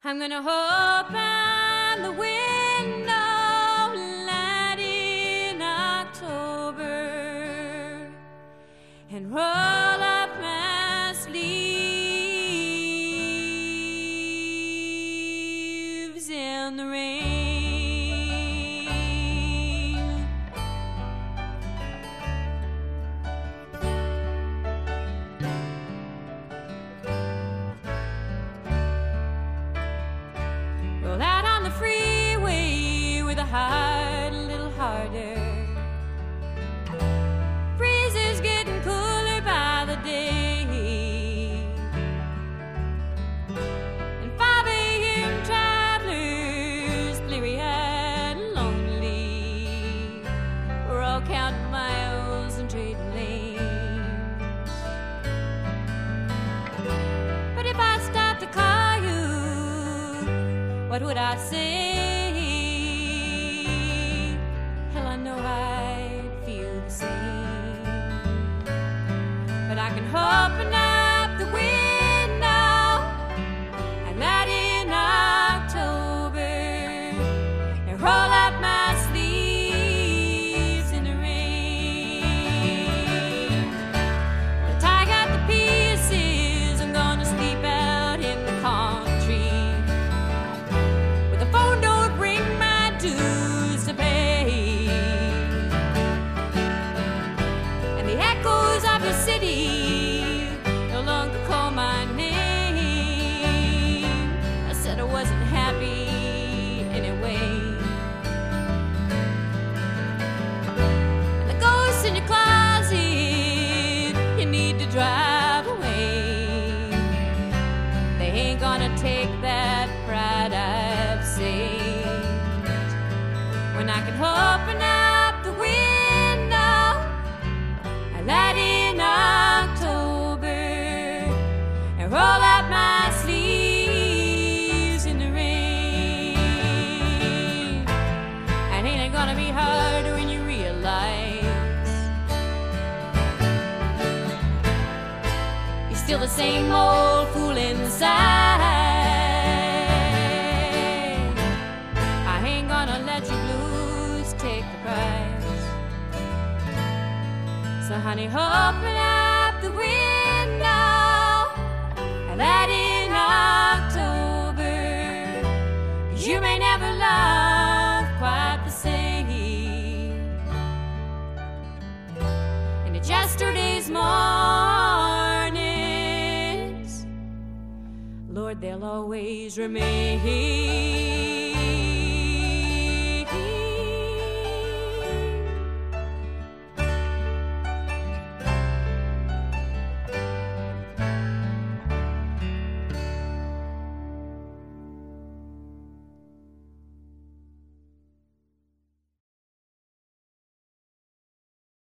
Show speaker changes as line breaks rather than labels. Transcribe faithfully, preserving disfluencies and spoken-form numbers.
I'm gonna open the window light in October and roll up my sleeves in the rain. Roll out on the freeway with a heart a little harder. Breezes getting cooler by the day, and five a.m. travelers, bleary-eyed and lonely, we're all counting miles and trading lanes. But if I stopped to call you, what would I say? Hell, I know I'd feel the same. But I can open up the window and light in October and roll up my sleeves in the rain. But I got the pieces, I'm gonna sleep out in the country. Phone don't bring my dues to pay, and the echoes of the city no longer call my name. I said I wasn't happy anyway, and the ghosts in your closet, you need to drive away. They ain't gonna take that pride I've saved when I can open up the window and light in October and roll up my sleeves in the rain. And ain't it gonna be harder when you realize you're still the same old fool inside? So honey, open up the window and light in October, 'cause you may never love quite the same. And it's yesterday's mornings, Lord, they'll always remain.